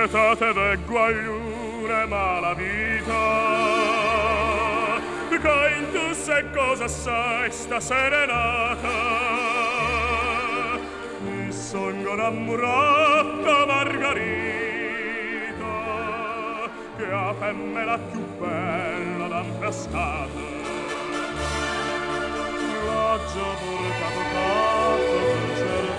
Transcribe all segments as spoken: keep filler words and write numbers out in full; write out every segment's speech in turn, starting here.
Scetate ve guagliune malavita, che in tu se cosa sai sta serenata. Mi sono innamorata Margherita, che a femmina più bella d'amprascata. L'ho già portato tanto in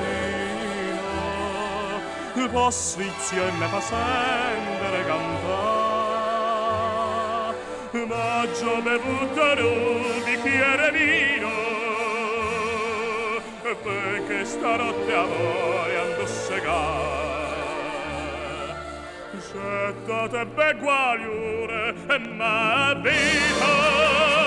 giardino, po' svizio e me fa sentire cantare, ma già bevuto un bicchiere vino, perché stanotte a voi ando segare. Gettate beguagliure e ma vita.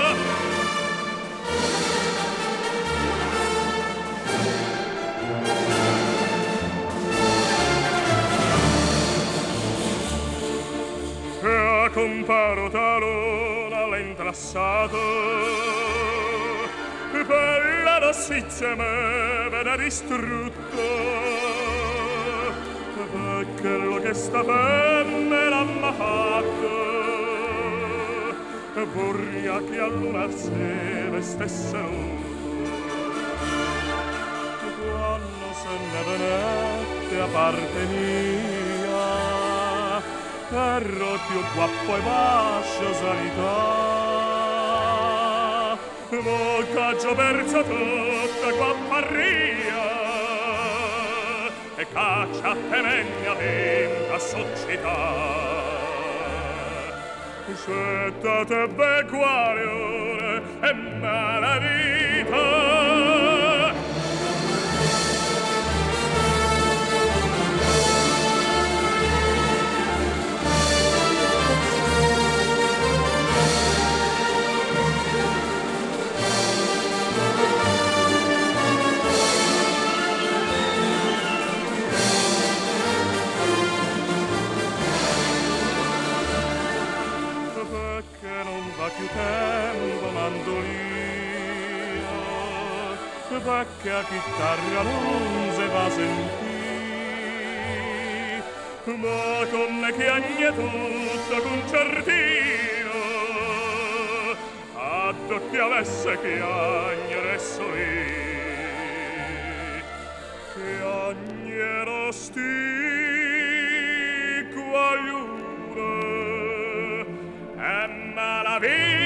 Comparo talone all'intrassato, per la dossizia me vede distrutto, per quello che sta femmina m'ha fatto, vorria che all'una se vestesse nudo. Quando se ne venette a parte mia, perro più guappo e vascio sanità, mo caggio persa tutta guapparia e caccia temegna vinta società. Scetate beguaglione e malavita. Più tempo mandolino, perché a chitarra non si va sentì, ma con le chiagne tutto concertino, ad chi avesse chiagne soli, chiagnero sti guaglione e malavita.